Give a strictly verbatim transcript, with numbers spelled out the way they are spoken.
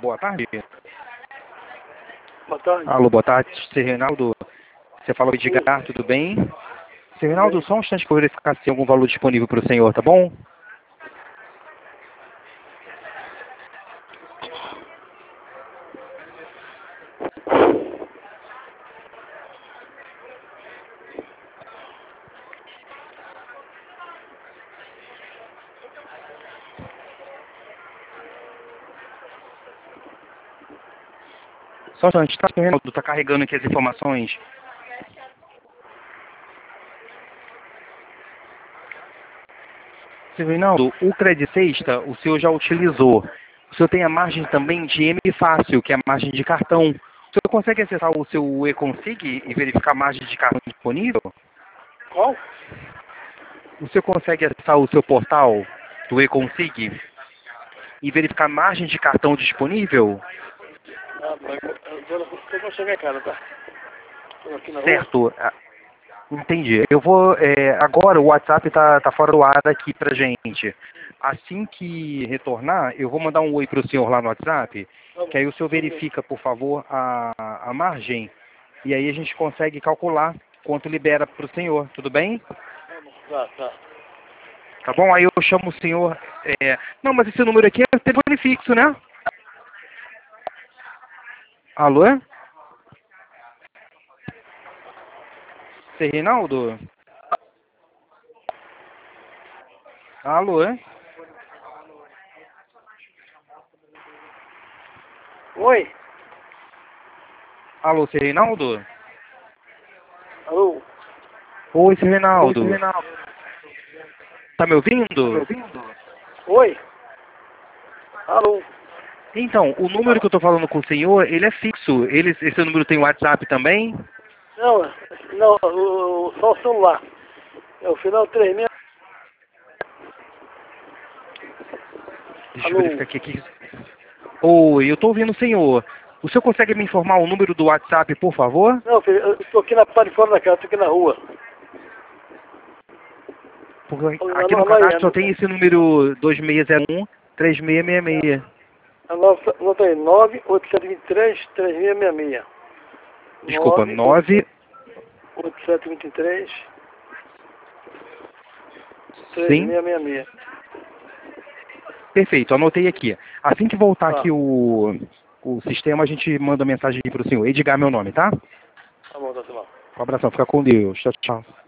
boa tarde. Boa tarde. Alô, boa tarde, seu Reinaldo. Você falou de Edgar, tudo bem? Seu Reinaldo, só um instante que eu vou verificar se tem algum valor disponível para o senhor, tá bom? Só um instante, tá, seu Reinaldo? Tá carregando aqui as informações. Seu Reinaldo, o Credit Sexta, o senhor já utilizou. O senhor tem a margem também de M Fácil, que é a margem de cartão. O senhor consegue acessar o seu e-config e verificar a margem de cartão disponível? Qual? O senhor consegue acessar o seu portal do e-config e verificar a margem de cartão disponível? Ah, mas eu eu vou chegar em casa, tá? Estou aqui na rua. Certo. Ah, entendi. Eu vou. É, agora o WhatsApp tá, tá fora do ar aqui pra gente. Assim que retornar, eu vou mandar um oi pro senhor lá no WhatsApp, que aí o senhor verifica, por favor, a, a margem, e aí a gente consegue calcular quanto libera pro senhor, tudo bem? Tá, tá. Tá bom? Aí eu chamo o senhor. É... Não, mas esse número aqui é telefone fixo, né? Alô? Seu Reinaldo? Alô? Oi? Alô, seu Reinaldo? Alô? Oi, seu Oi, Reinaldo. Reinaldo. Tá me ouvindo? Tá me ouvindo? Oi? Alô? Então, o número que eu tô falando com o senhor, ele é fixo. Ele, esse número tem WhatsApp também? Não, não, o, o- só o celular. É o final três seis. Deixa eu Alô? verificar aqui. aqui. Oi, eu tô ouvindo o senhor. O senhor consegue me informar o número do WhatsApp, por favor? Não, filho, eu estou aqui na parte de fora da casa, estou aqui na rua. Porque Alô, aqui no alô, aí, cadastro só tem esse número dois seis zero um, três seis seis seis. anota anota aí, nove oito sete dois três, três seis seis seis. Desculpa, nove. oito sete dois três, três Sim. seis seis seis. Perfeito, anotei aqui. Assim que voltar Tá, aqui o, o sistema, a gente manda mensagem para o senhor. Edgar, meu nome, tá? tá bom, tá bom. Um abração, fica com Deus. Tchau, tchau.